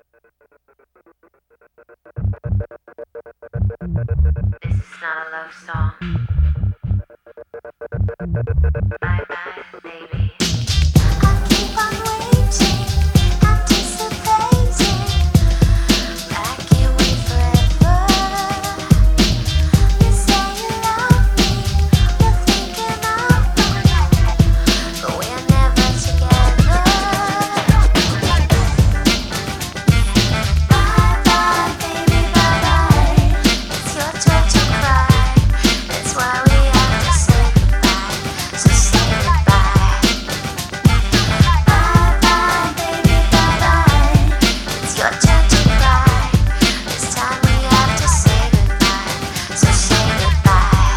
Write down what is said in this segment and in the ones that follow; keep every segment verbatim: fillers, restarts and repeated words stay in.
This is not a love song. Bye bye, baby. I keep on waiting, anticipating. I can't wait forever. You say you love me, you're thinking of me, but we're never together. Bye bye, baby, bye bye. It's your turn to cry. That's why we have to say goodbye. So say goodbye. Bye bye, baby, bye bye. It's your turn to cry. This time we have to say goodbye. So say goodbye.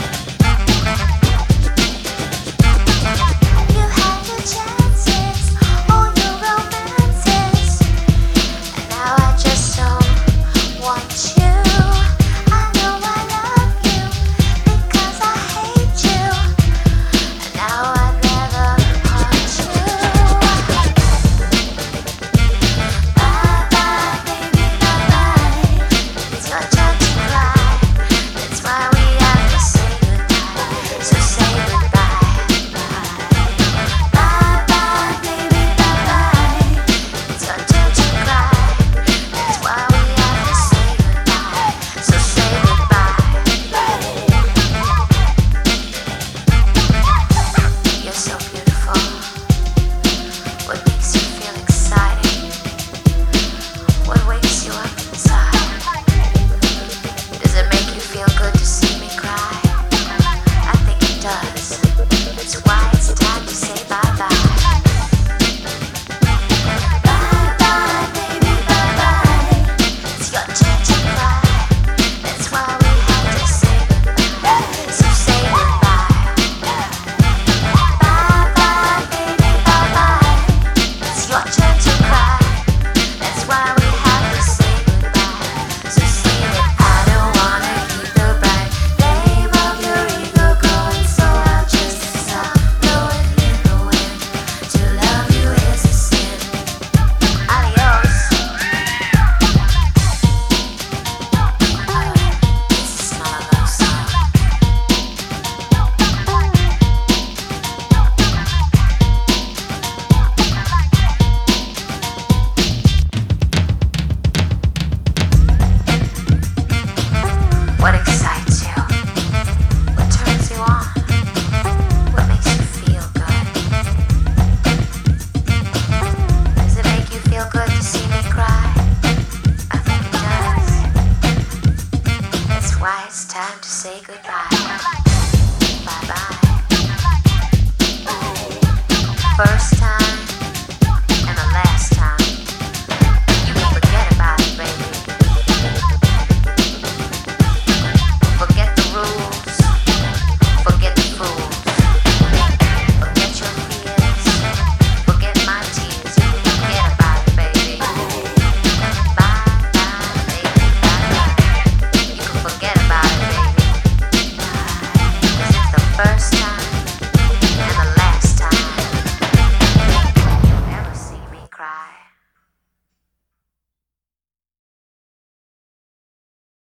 You had your chances, all your romances, and now I just don't want you. I know I love you because I hate you, and now I'd rather haunt you. Bye bye, baby, bye bye. It's your turn to cry. That's why we have to say goodbye. So say goodbye. Bye bye, baby, bye bye. It's your turn to cry. That's why we have to say goodbye. So say goodbye. You're so beautiful. What makes you feel exciting? What wakes you up inside? Does it make you feel good to see me cry? I think it does. That's why it's time to say bye bye. Bye bye, baby, bye bye. It's your turn to cry. That's why we have to say goodbye. So say goodbye. Bye bye, baby, bye bye. It's your turn to cry. That's why we have to say goodbye. So say that I don't wanna keep the bright flame of your ego going, so I'll just stop blowing in the wind. To love you is a sin. Adios. This is not a love song. What excites you? What turns you on? What makes you feel good? Does it make you feel good to see me cry? I think it does. That's why it's time to say goodbye. Bye bye. First